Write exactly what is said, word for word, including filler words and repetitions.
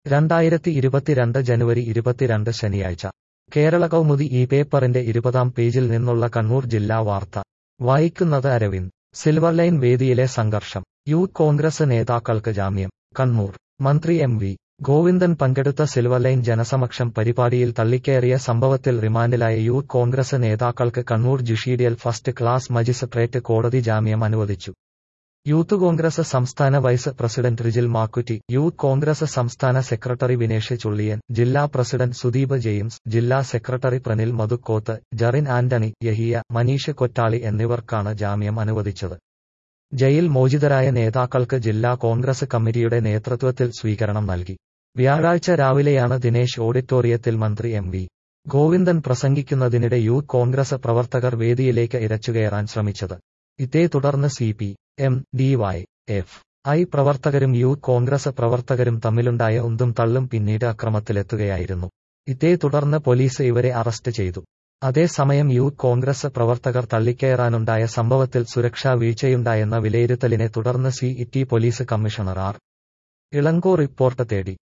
രണ്ടായിരത്തി ഇരുപത്തിരണ്ട് ജനുവരി ഇരുപത്തിരണ്ട് ശനിയാഴ്ച കേരള കൗമുദി ഈ പേപ്പറിന്റെ ഇരുപതാം പേജിൽ നിന്നുള്ള കണ്ണൂർ ജില്ലാ വാർത്ത വായിക്കുന്നത് അരവിന്ദ്. സിൽവർ ലൈൻ വേദിയിലെ സംഘർഷം. യൂത്ത് കോൺഗ്രസ് നേതാക്കൾക്ക് ജാമ്യം. കണ്ണൂർ. മന്ത്രി എം വി ഗോവിന്ദൻ പങ്കെടുത്ത സിൽവർ ലൈൻ ജനസമക്ഷം പരിപാടിയിൽ തള്ളിക്കയറിയ സംഭവത്തിൽ റിമാൻഡിലായ യൂത്ത് കോൺഗ്രസ് നേതാക്കൾക്ക് Kannur judicial first class magistrate കോടതി ജാമ്യം അനുവദിച്ചു. യൂത്ത് കോൺഗ്രസ് സംസ്ഥാന vice president Rijil Makkutty, youth Congress സംസ്ഥാന സെക്രട്ടറി വിനേഷ് ചുള്ളിയൻ, ജില്ലാ പ്രസിഡന്റ് സുദീപ് ജെയിംസ്, ജില്ലാ സെക്രട്ടറി പ്രനിൽ മധുക്കോത്ത്, ജറിൻ ആന്റണി, യഹിയ, മനീഷ് കൊറ്റാളി എന്നിവർക്കാണ് ജാമ്യം അനുവദിച്ചത്. ജയിൽ മോചിതരായ നേതാക്കൾക്ക് ജില്ലാ കോൺഗ്രസ് കമ്മിറ്റിയുടെ നേതൃത്വത്തിൽ സ്വീകരണം നൽകി. വ്യാഴാഴ്ച രാവിലെയാണ് ദിനേശ് ഓഡിറ്റോറിയത്തിൽ മന്ത്രി എം വി ഗോവിന്ദൻ പ്രസംഗിക്കുന്നതിനിടെ യൂത്ത് കോൺഗ്രസ് പ്രവർത്തകർ വേദിയിലേക്ക് ഇരച്ചുകയറാൻ ശ്രമിച്ചത്. ഇതേ തുടർന്ന് C P M, D Y F I പ്രവർത്തകരും യൂത്ത് കോൺഗ്രസ് പ്രവർത്തകരും തമ്മിലുണ്ടായ ഉന്തും തള്ളും പിന്നീട് അക്രമത്തിലെത്തുകയായിരുന്നു. ഇതേ തുടർന്ന് പോലീസ് ഇവരെ അറസ്റ്റ് ചെയ്തു. അതേസമയം യൂത്ത് കോൺഗ്രസ് പ്രവർത്തകർ തള്ളിക്കയറാനുണ്ടായ സംഭവത്തിൽ സുരക്ഷാ വീഴ്ചയുണ്ടായെന്ന വിലയിരുത്തലിനെ തുടർന്ന് C E T police commissioner R Elango report തേടി.